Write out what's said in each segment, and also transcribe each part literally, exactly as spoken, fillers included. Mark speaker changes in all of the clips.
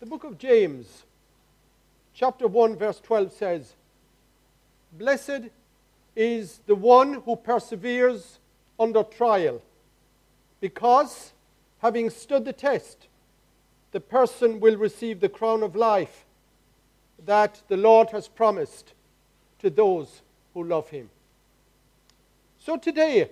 Speaker 1: The book of James, chapter one, verse twelve says, "Blessed is the one who perseveres under trial, because, having stood the test, the person will receive the crown of life that the Lord has promised to those who love him." So today,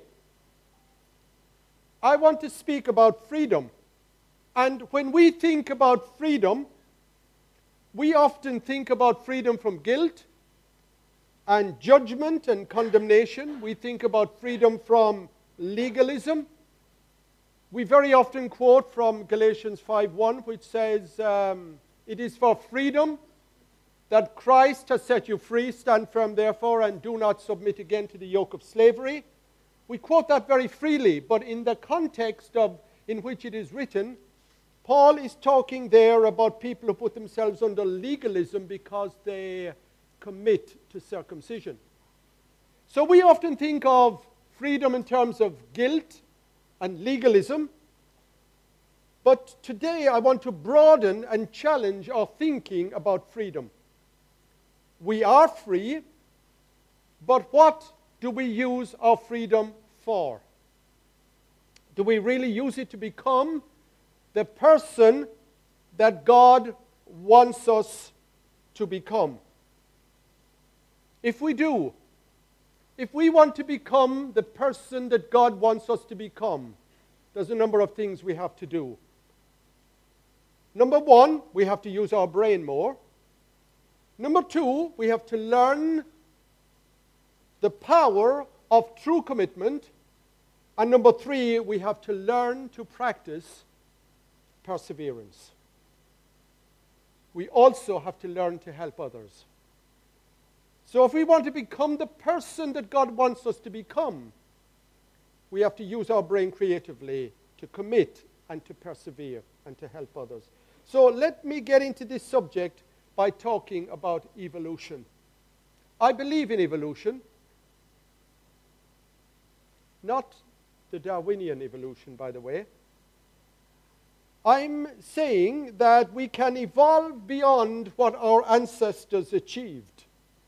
Speaker 1: I want to speak about freedom. And when we think about freedom, we often think about freedom from guilt and judgment and condemnation. We think about freedom from legalism. We very often quote from Galatians five one, which says, um, "It is for freedom that Christ has set you free. Stand firm, therefore, and do not submit again to the yoke of slavery." We quote that very freely, but in the context of in which it is written, Paul is talking there about people who put themselves under legalism because they commit to circumcision. So we often think of freedom in terms of guilt and legalism. But today I want to broaden and challenge our thinking about freedom. We are free, but what do we use our freedom for? Do we really use it to become the person that God wants us to become? If we do, if we want to become the person that God wants us to become, there's a number of things we have to do. Number one, we have to use our brain more. Number two, we have to learn the power of true commitment. And number three, we have to learn to practice perseverance. We also have to learn to help others. So if we want to become the person that God wants us to become, we have to use our brain creatively to commit and to persevere and to help others. So let me get into this subject by talking about evolution. I believe in evolution, not the Darwinian evolution, by the way. I'm saying that we can evolve beyond what our ancestors achieved.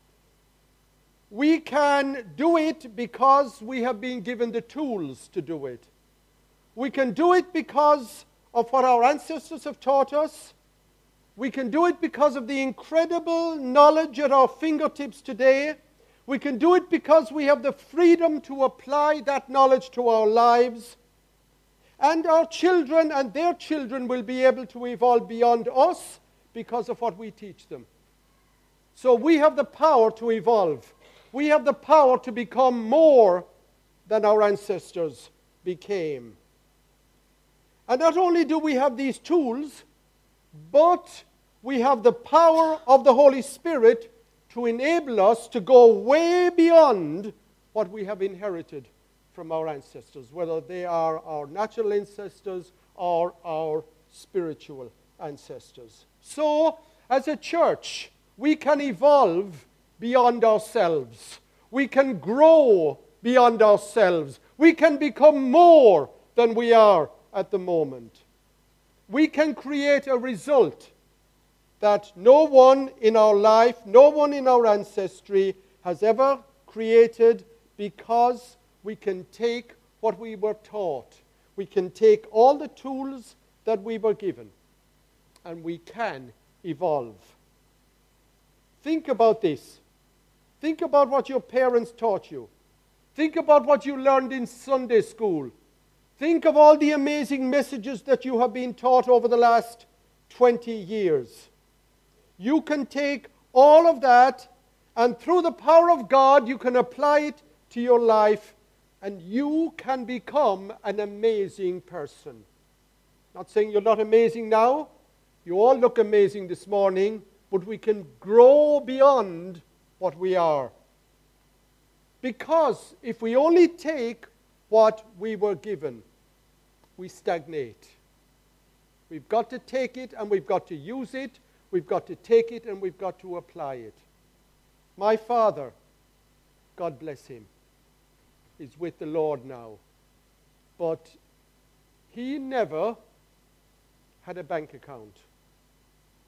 Speaker 1: We can do it because we have been given the tools to do it. We can do it because of what our ancestors have taught us. We can do it because of the incredible knowledge at our fingertips today. We can do it because we have the freedom to apply that knowledge to our lives. And our children and their children will be able to evolve beyond us because of what we teach them. So we have the power to evolve. We have the power to become more than our ancestors became. And not only do we have these tools, but we have the power of the Holy Spirit to enable us to go way beyond what we have inherited from our ancestors, whether they are our natural ancestors or our spiritual ancestors. So, as a church, we can evolve beyond ourselves. We can grow beyond ourselves. We can become more than we are at the moment. We can create a result that no one in our life, no one in our ancestry has ever created, because we can take what we were taught. We can take all the tools that we were given, and we can evolve. Think about this. Think about what your parents taught you. Think about what you learned in Sunday school. Think of all the amazing messages that you have been taught over the last twenty years. You can take all of that, and through the power of God, you can apply it to your life, and you can become an amazing person. Not saying you're not amazing now. You all look amazing this morning, but we can grow beyond what we are. Because if we only take what we were given, we stagnate. We've got to take it and we've got to use it. We've got to take it and we've got to apply it. My father, God bless him, is with the Lord now. But he never had a bank account.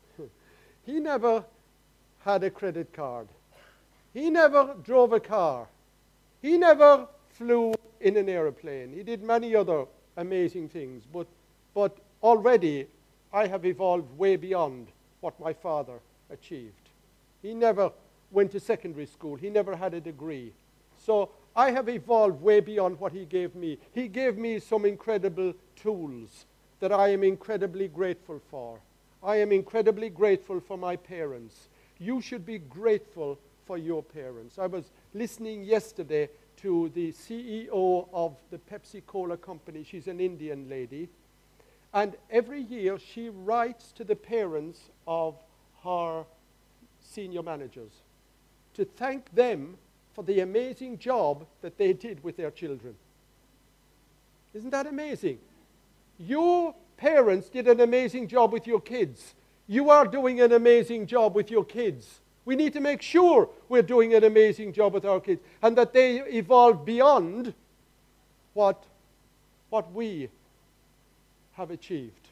Speaker 1: He never had a credit card. He never drove a car. He never flew in an airplane. He did many other amazing things. But, but already I have evolved way beyond what my father achieved. He never went to secondary school. He never had a degree. So I have evolved way beyond what he gave me. He gave me some incredible tools that I am incredibly grateful for. I am incredibly grateful for my parents. You should be grateful for your parents. I was listening yesterday to the C E O of the Pepsi-Cola company. She's an Indian lady. And every year she writes to the parents of her senior managers to thank them for the amazing job that they did with their children. Isn't that amazing? Your parents did an amazing job with your kids. You are doing an amazing job with your kids. We need to make sure we're doing an amazing job with our kids and that they evolve beyond what, what we have achieved.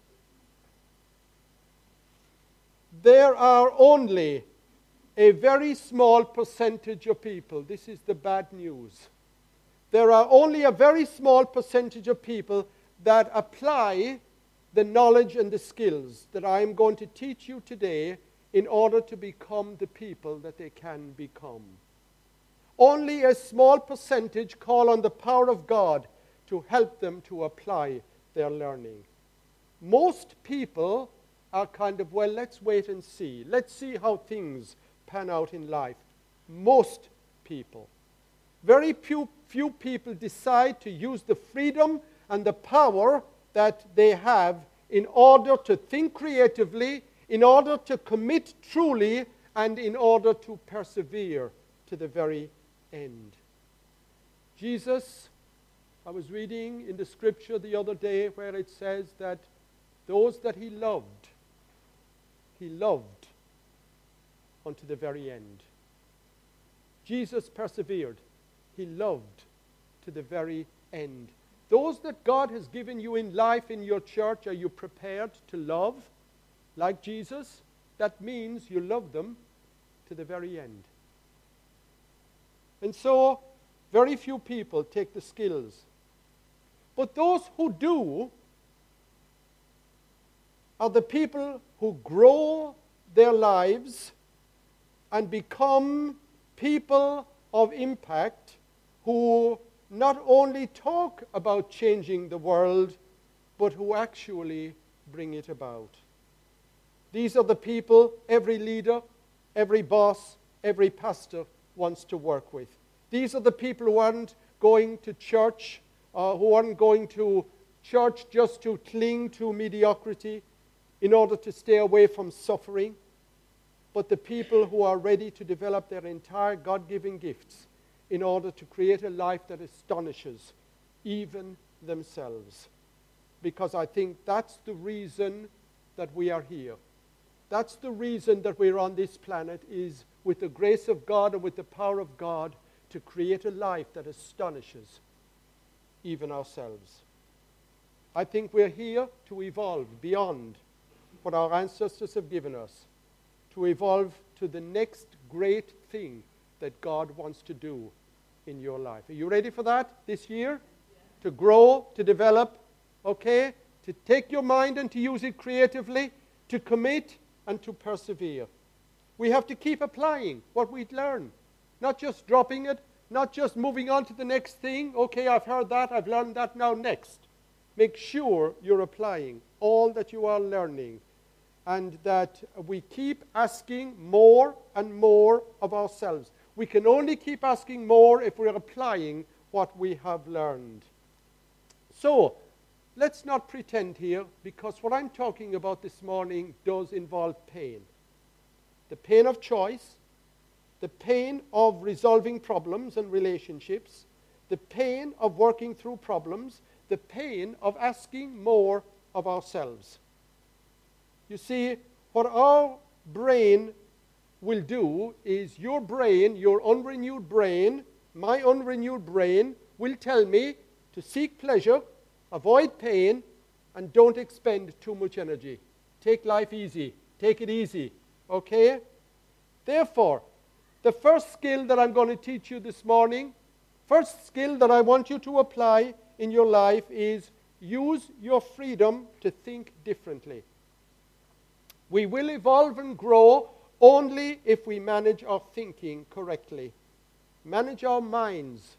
Speaker 1: There are only a very small percentage of people, this is the bad news, there are only a very small percentage of people that apply the knowledge and the skills that I am going to teach you today in order to become the people that they can become. Only a small percentage call on the power of God to help them to apply their learning. Most people are kind of, well, let's wait and see. Let's see how things pan out in life. Most people. Very few, few people decide to use the freedom and the power that they have in order to think creatively, in order to commit truly, and in order to persevere to the very end. Jesus, I was reading in the scripture the other day where it says that those that he loved, he loved unto the very end. Jesus persevered. He loved to the very end. Those that God has given you in life in your church, are you prepared to love like Jesus? That means you love them to the very end. And so, very few people take the skills. But those who do are the people who grow their lives and become people of impact who not only talk about changing the world, but who actually bring it about. These are the people every leader, every boss, every pastor wants to work with. These are the people who aren't going to church, uh, who aren't going to church just to cling to mediocrity in order to stay away from suffering, but the people who are ready to develop their entire God-given gifts in order to create a life that astonishes even themselves. Because I think that's the reason that we are here. That's the reason that we're on this planet, is with the grace of God and with the power of God to create a life that astonishes even ourselves. I think we're here to evolve beyond what our ancestors have given us, to evolve to the next great thing that God wants to do in your life. Are you ready for that this year? Yeah. To grow, to develop, okay? To take your mind and to use it creatively, to commit and to persevere. We have to keep applying what we learn, not just dropping it, not just moving on to the next thing. Okay, I've heard that, I've learned that, now next. Make sure you're applying all that you are learning, and that we keep asking more and more of ourselves. We can only keep asking more if we're applying what we have learned. So, let's not pretend here, because what I'm talking about this morning does involve pain. The pain of choice, the pain of resolving problems and relationships, the pain of working through problems, the pain of asking more of ourselves. You see, what our brain will do is your brain, your unrenewed brain, my unrenewed brain, will tell me to seek pleasure, avoid pain, and don't expend too much energy. Take life easy. Take it easy, okay? Therefore, the first skill that I'm going to teach you this morning, first skill that I want you to apply in your life is use your freedom to think differently. We will evolve and grow only if we manage our thinking correctly. Manage our minds.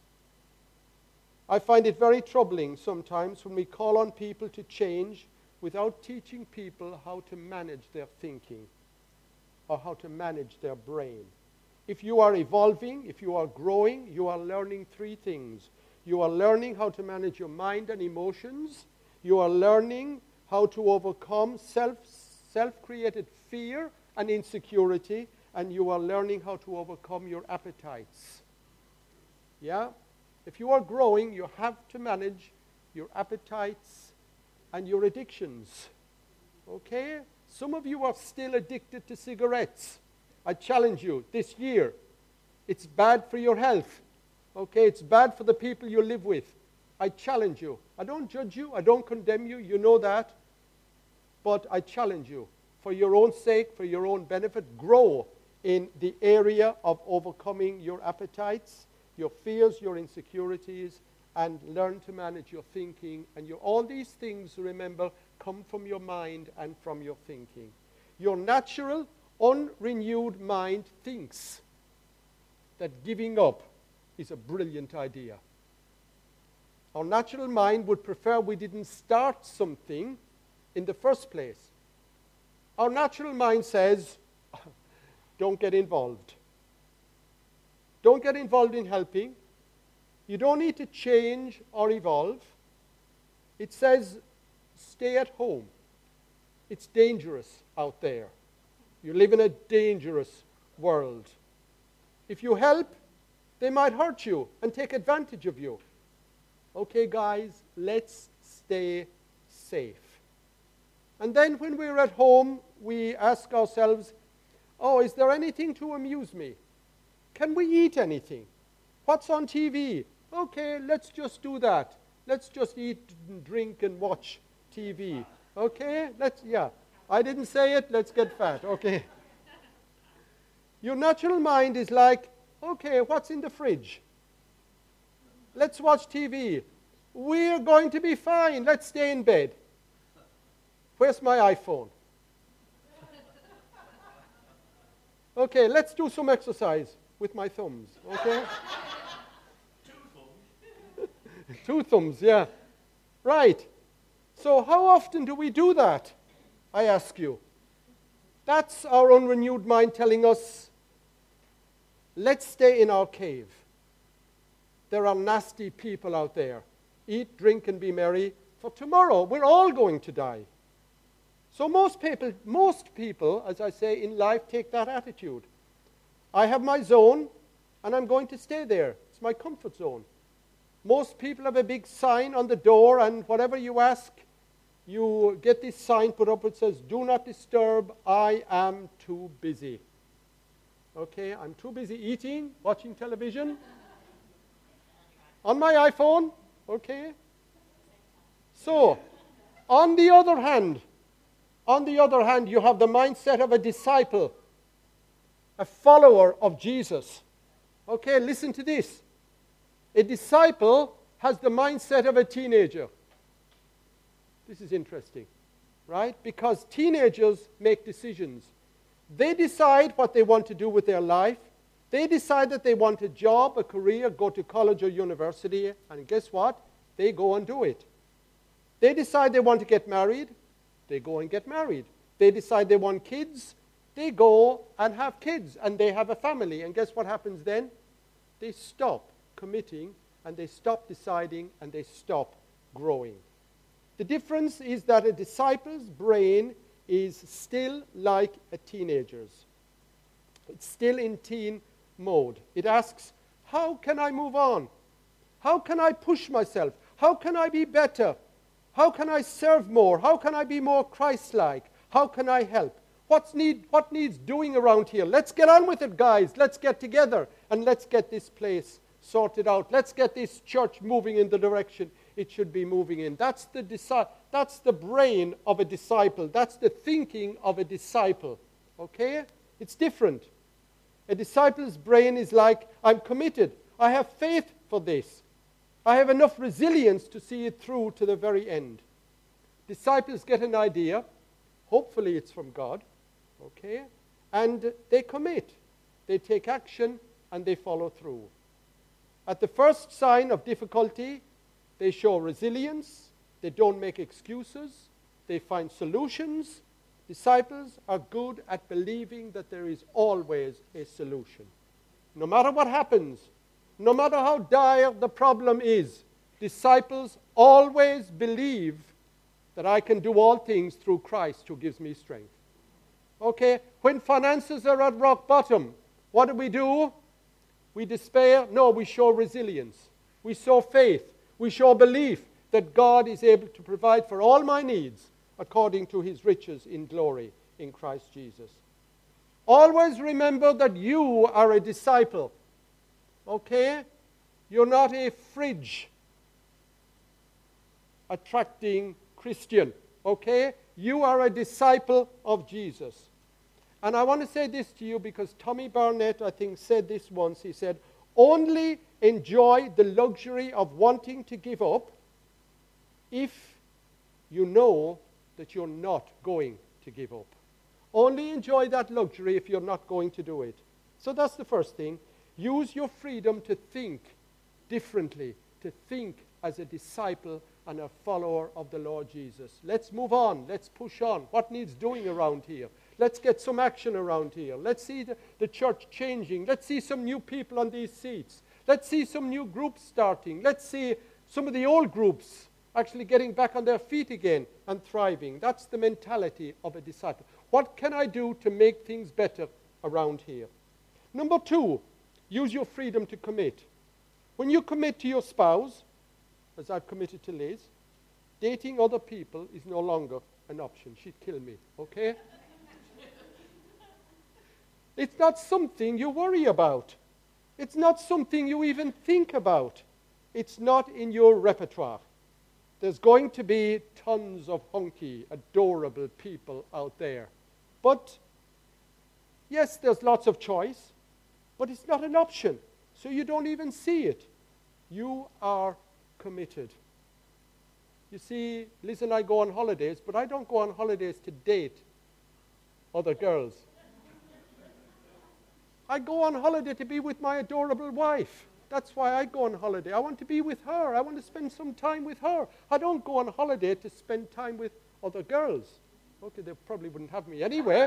Speaker 1: I find it very troubling sometimes when we call on people to change without teaching people how to manage their thinking or how to manage their brain. If you are evolving, if you are growing, you are learning three things. You are learning how to manage your mind and emotions. You are learning how to overcome self, self-created fear and insecurity. And you are learning how to overcome your appetites. Yeah? If you are growing, you have to manage your appetites and your addictions. Okay? Some of you are still addicted to cigarettes. I challenge you, this year, it's bad for your health. Okay? It's bad for the people you live with. I challenge you. I don't judge you. I don't condemn you. You know that. But I challenge you. For your own sake, for your own benefit, grow in the area of overcoming your appetites, your fears, your insecurities, and learn to manage your thinking. And your, all these things, remember, come from your mind and from your thinking. Your natural, unrenewed mind thinks that giving up is a brilliant idea. Our natural mind would prefer we didn't start something in the first place. Our natural mind says, don't get involved. Don't get involved in helping. You don't need to change or evolve. It says, stay at home. It's dangerous out there. You live in a dangerous world. If you help, they might hurt you and take advantage of you. Okay, guys, let's stay safe. And then when we're at home, we ask ourselves, oh, is there anything to amuse me? Can we eat anything? What's on T V? Okay, let's just do that. Let's just eat and drink and watch T V. Okay, let's, yeah. I didn't say it, let's get fat. Okay. Your natural mind is like, okay, what's in the fridge? Let's watch T V. We're going to be fine. Let's stay in bed. Where's my iPhone? Okay, let's do some exercise with my thumbs, okay?
Speaker 2: Two thumbs.
Speaker 1: Two thumbs, yeah. Right. So how often do we do that? I ask you. That's our unrenewed mind telling us, let's stay in our cave. There are nasty people out there. Eat, drink, and be merry. For tomorrow, we're all going to die. So most people, most people, as I say, in life take that attitude. I have my zone, and I'm going to stay there. It's my comfort zone. Most people have a big sign on the door, and whatever you ask, you get this sign put up that says, do not disturb, I am too busy. Okay, I'm too busy eating, watching television, on my iPhone, okay? So, on the other hand, on the other hand, you have the mindset of a disciple, a follower of Jesus. Okay, listen to this. A disciple has the mindset of a teenager. This is interesting, right? Because teenagers make decisions. They decide what they want to do with their life. They decide that they want a job, a career, go to college or university, and guess what? They go and do it. They decide they want to get married. They go and get married. They decide they want kids. They go and have kids, and they have a family. And guess what happens then? They stop committing, and they stop deciding, and they stop growing. The difference is that a disciple's brain is still like a teenager's. It's still in teen mode. It asks, how can I move on? How can I push myself? How can I be better? How can I serve more? How can I be more Christ-like? How can I help? What's need, what needs doing around here? Let's get on with it, guys. Let's get together and let's get this place sorted out. Let's get this church moving in the direction it should be moving in. That's the, disi- that's the brain of a disciple. That's the thinking of a disciple. Okay? It's different. A disciple's brain is like, I'm committed. I have faith for this. I have enough resilience to see it through to the very end. Disciples get an idea. Hopefully it's from God. Okay? And they commit. They take action and they follow through. At the first sign of difficulty, they show resilience. They don't make excuses. They find solutions. Disciples are good at believing that there is always a solution. No matter what happens, no matter how dire the problem is, disciples always believe that I can do all things through Christ who gives me strength. Okay, when finances are at rock bottom, what do we do? We despair? No, we show resilience. We show faith. We show belief that God is able to provide for all my needs according to his riches in glory in Christ Jesus. Always remember that you are a disciple. Okay? You're not a fridge attracting Christian. Okay? You are a disciple of Jesus. And I want to say this to you because Tommy Barnett, I think, said this once. He said, only enjoy the luxury of wanting to give up if you know that you're not going to give up. Only enjoy that luxury if you're not going to do it. So that's the first thing. Use your freedom to think differently, to think as a disciple and a follower of the Lord Jesus. Let's move on. Let's push on. What needs doing around here? Let's get some action around here. Let's see the, the church changing. Let's see some new people on these seats. Let's see some new groups starting. Let's see some of the old groups actually getting back on their feet again and thriving. That's the mentality of a disciple. What can I do to make things better around here? Number two, use your freedom to commit. When you commit to your spouse, as I've committed to Liz, dating other people is no longer an option. She'd kill me, okay? It's not something you worry about. It's not something you even think about. It's not in your repertoire. There's going to be tons of hunky, adorable people out there. But, yes, there's lots of choice, but it's not an option. So you don't even see it. You are committed. You see, Liz and I go on holidays, but I don't go on holidays to date other girls. I go on holiday to be with my adorable wife. That's why I go on holiday. I want to be with her. I want to spend some time with her. I don't go on holiday to spend time with other girls. Okay, they probably wouldn't have me anyway.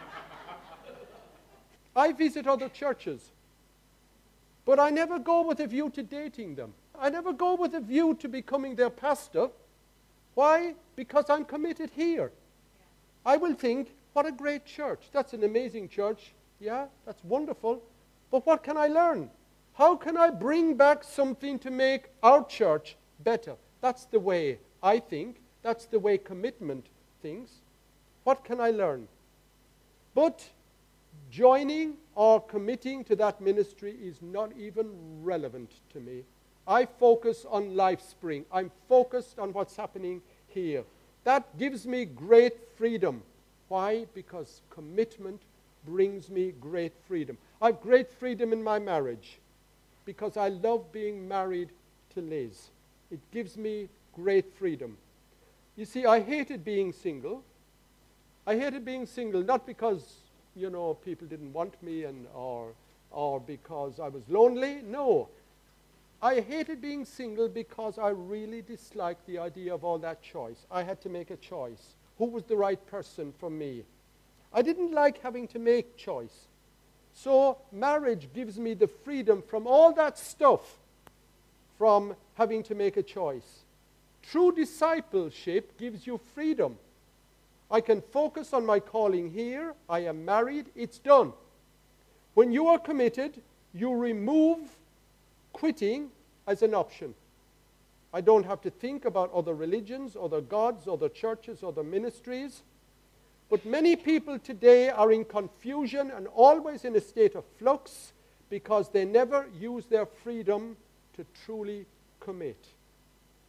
Speaker 1: I visit other churches. But I never go with a view to dating them. I never go with a view to becoming their pastor. Why? Because I'm committed here. I will think, what a great church. That's an amazing church. Yeah, that's wonderful. But what can I learn? How can I bring back something to make our church better? That's the way I think. That's the way commitment thinks. What can I learn? But joining or committing to that ministry is not even relevant to me. I focus on LifeSpring. I'm focused on what's happening here. That gives me great freedom. Why? Because commitment brings me great freedom. I have great freedom in my marriage because I love being married to Liz. It gives me great freedom. You see, I hated being single. I hated being single not because, you know, people didn't want me and or or because I was lonely. No. I hated being single because I really disliked the idea of all that choice. I had to make a choice. Who was the right person for me? I didn't like having to make choice. So marriage gives me the freedom from all that stuff, from having to make a choice. True discipleship gives you freedom. I can focus on my calling here. I am married. It's done. When you are committed, you remove quitting as an option. I don't have to think about other religions, other gods, other churches, other ministries. But many people today are in confusion and always in a state of flux because they never use their freedom to truly commit.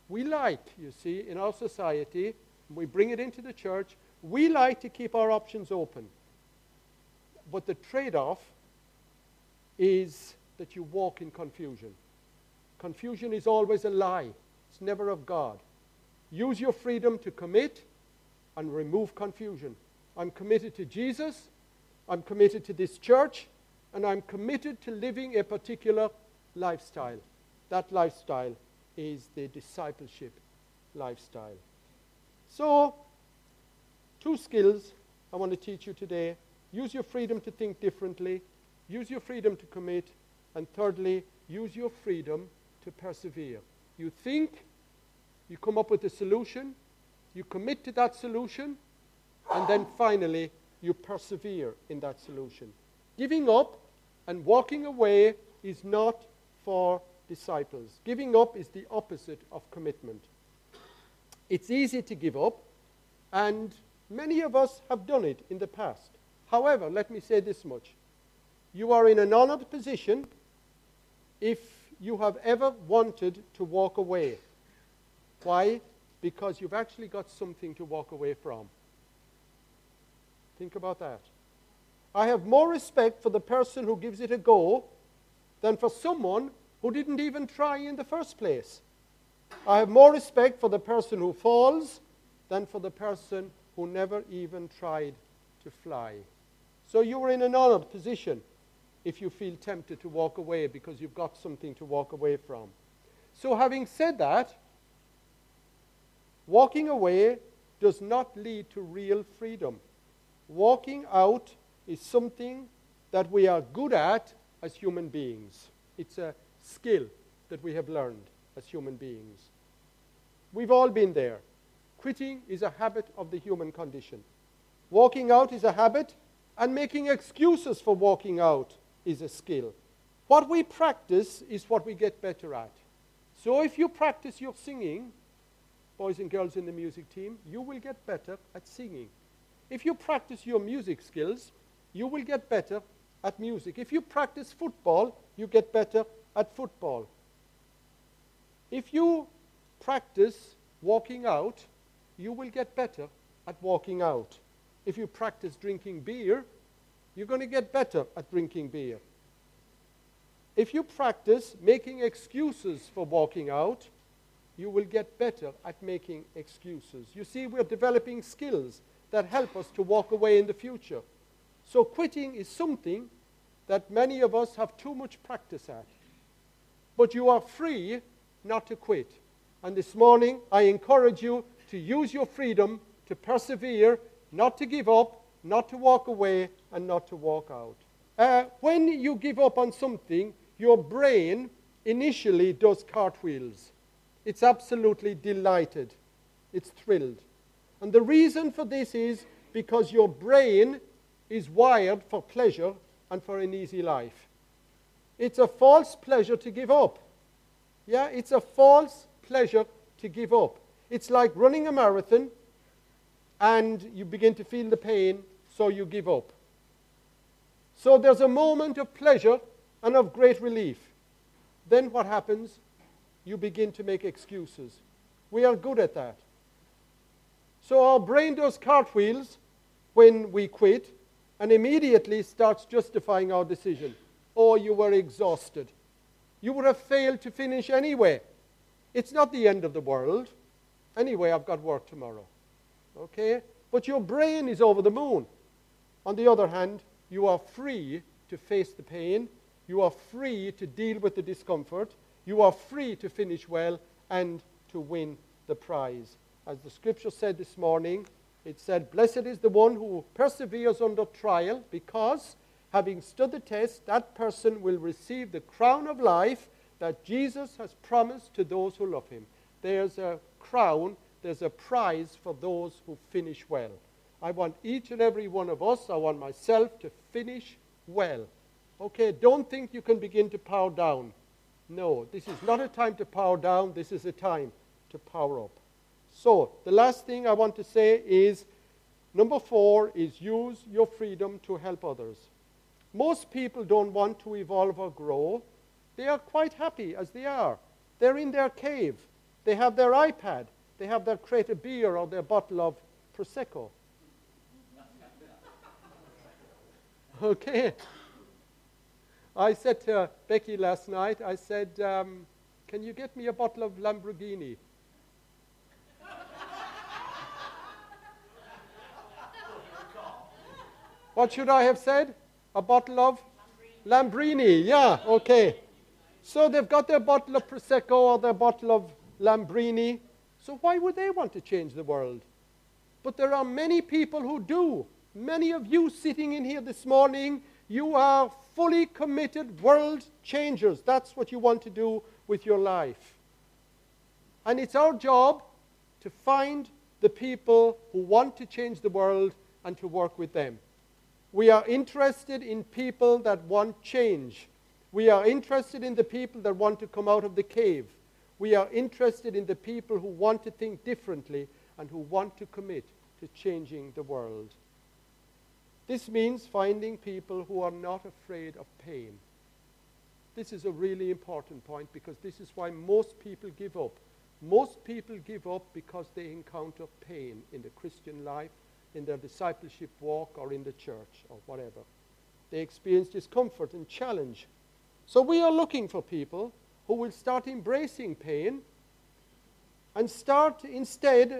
Speaker 1: We like, you see, in our society, we bring it into the church, we like to keep our options open. But the trade-off is that you walk in confusion. Confusion is always a lie. It's never of God. Use your freedom to commit and remove confusion. I'm committed to Jesus, I'm committed to this church, and I'm committed to living a particular lifestyle. That lifestyle is the discipleship lifestyle. So, two skills I want to teach you today. Use your freedom to think differently. Use your freedom to commit. And thirdly, use your freedom to persevere. You think, you come up with a solution, you commit to that solution, and then finally, you persevere in that solution. Giving up and walking away is not for disciples. Giving up is the opposite of commitment. It's easy to give up, and many of us have done it in the past. However, let me say this much. You are in an honored position if you have ever wanted to walk away. Why? Because you've actually got something to walk away from. Think about that. I have more respect for the person who gives it a go than for someone who didn't even try in the first place. I have more respect for the person who falls than for the person who never even tried to fly. So you are in an honored position if you feel tempted to walk away because you've got something to walk away from. So having said that, walking away does not lead to real freedom. Walking out is something that we are good at as human beings. It's a skill that we have learned as human beings. We've all been there. Quitting is a habit of the human condition. Walking out is a habit, and making excuses for walking out is a skill. What we practice is what we get better at. So if you practice your singing, boys and girls in the music team, you will get better at singing. If you practice your music skills, you will get better at music. If you practice football, you get better at football. If you practice walking out, you will get better at walking out. If you practice drinking beer, you're going to get better at drinking beer. If you practice making excuses for walking out, you will get better at making excuses. You see, we're developing skills that help us to walk away in the future. So quitting is something that many of us have too much practice at. But you are free not to quit. And this morning, I encourage you to use your freedom to persevere, not to give up, not to walk away, and not to walk out. Uh, when you give up on something, your brain initially does cartwheels. It's absolutely delighted. It's thrilled. And the reason for this is because your brain is wired for pleasure and for an easy life. It's a false pleasure to give up. Yeah, it's a false pleasure to give up. It's like running a marathon and you begin to feel the pain, so you give up. So there's a moment of pleasure and of great relief. Then what happens? You begin to make excuses. We are good at that. So our brain does cartwheels when we quit and immediately starts justifying our decision. Oh, you were exhausted. You would have failed to finish anyway. It's not the end of the world. Anyway, I've got work tomorrow. Okay? But your brain is over the moon. On the other hand, you are free to face the pain. You are free to deal with the discomfort. You are free to finish well and to win the prize. As the scripture said this morning, it said, "Blessed is the one who perseveres under trial, because, having stood the test, that person will receive the crown of life that Jesus has promised to those who love him." There's a crown, there's a prize for those who finish well. I want each and every one of us, I want myself to finish well. Okay, don't think you can begin to power down. No, this is not a time to power down, this is a time to power up. So, the last thing I want to say is, number four is use your freedom to help others. Most people don't want to evolve or grow. They are quite happy as they are. They're in their cave. They have their iPad. They have their crate of beer or their bottle of Prosecco. Okay. I said to Becky last night, I said, um, can you get me a bottle of Lamborghini? What should I have said? A bottle of? Lambrini. Yeah, okay. So they've got their bottle of Prosecco or their bottle of Lambrini. So why would they want to change the world? But there are many people who do. Many of you sitting in here this morning, you are fully committed world changers. That's what you want to do with your life. And it's our job to find the people who want to change the world and to work with them. We are interested in people that want change. We are interested in the people that want to come out of the cave. We are interested in the people who want to think differently and who want to commit to changing the world. This means finding people who are not afraid of pain. This is a really important point because this is why most people give up. Most people give up because they encounter pain in the Christian life, in their discipleship walk, or in the church, or whatever. They experience discomfort and challenge. So we are looking for people who will start embracing pain and start instead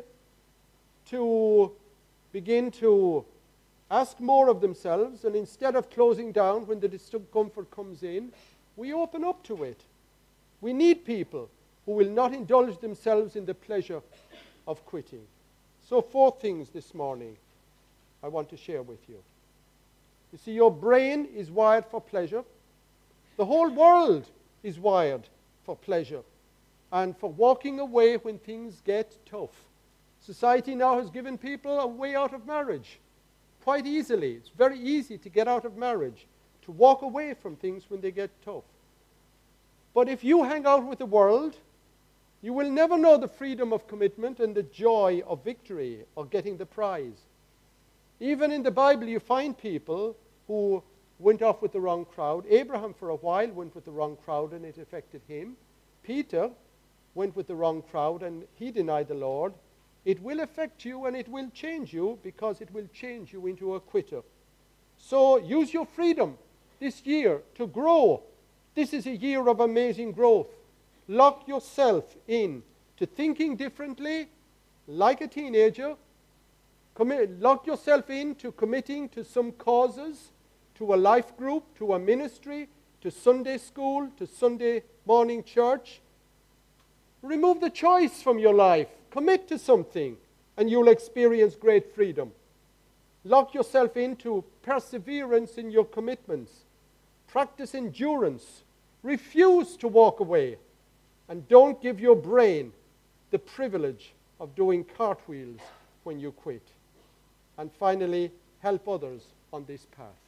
Speaker 1: to begin to ask more of themselves, and instead of closing down when the discomfort comes in, we open up to it. We need people who will not indulge themselves in the pleasure of quitting. So four things this morning I want to share with you. You see, your brain is wired for pleasure. The whole world is wired for pleasure and for walking away when things get tough. Society now has given people a way out of marriage quite easily. It's very easy to get out of marriage, to walk away from things when they get tough. But if you hang out with the world, you will never know the freedom of commitment and the joy of victory or getting the prize. Even in the Bible, you find people who went off with the wrong crowd. Abraham, for a while, went with the wrong crowd, and it affected him. Peter went with the wrong crowd, and he denied the Lord. It will affect you, and it will change you, because it will change you into a quitter. So use your freedom this year to grow. This is a year of amazing growth. Lock yourself in to thinking differently, like a teenager. Commit, lock yourself into committing to some causes, to a life group, to a ministry, to Sunday school, to Sunday morning church. Remove the choice from your life. Commit to something, and you'll experience great freedom. Lock yourself into perseverance in your commitments. Practice endurance. Refuse to walk away. And don't give your brain the privilege of doing cartwheels when you quit. And finally, help others on this path.